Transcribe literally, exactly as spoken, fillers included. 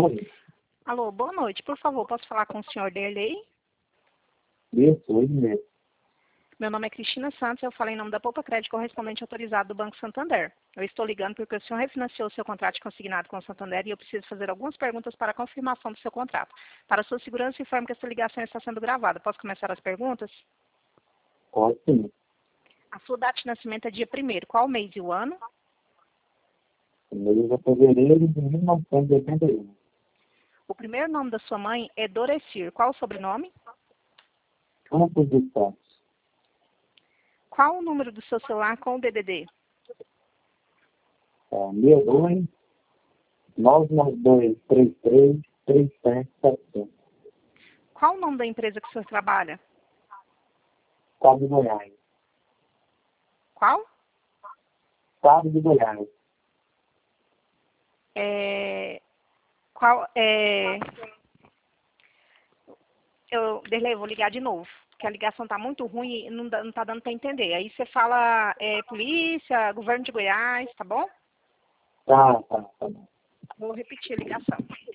Oi, Alô, boa noite. Por favor, posso falar com o senhor Derlei? isso, hoje mesmo. Meu nome é Cristina Santos, eu falei em nome da Poupa Crédito, correspondente autorizado do Banco Santander. Eu estou ligando porque o senhor refinanciou o seu contrato de consignado com o Santander e eu preciso fazer algumas perguntas para a confirmação do seu contrato. Para sua segurança, informe que essa ligação está sendo gravada. Posso começar as perguntas? Pode sim. A sua data de nascimento é dia primeiro. Qual o mês e o ano? Primeiro de fevereiro de mil novecentos e oitenta e um. O primeiro nome da sua mãe é Dorecir. Qual o sobrenome? Campos dos Santos. Qual o número do seu celular com o D D D? É, sessenta e dois, nove nove dois, três três, três sete sete cinco. Qual o nome da empresa que o senhor trabalha? Estado de Goiás. Qual? Estado de Goiás. É... Qual é... Eu, Derlei, eu vou ligar de novo, porque a ligação está muito ruim e não, dá- não tá dando para entender. Aí você fala é, polícia, governo de Goiás, tá bom? Tá, tá, tá bom. Vou repetir a ligação.